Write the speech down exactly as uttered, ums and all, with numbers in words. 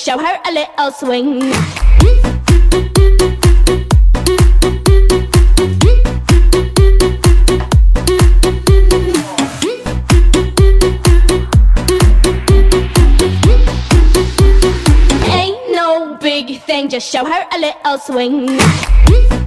just show her a little swing. Ain't no big thing, just show her a little swing.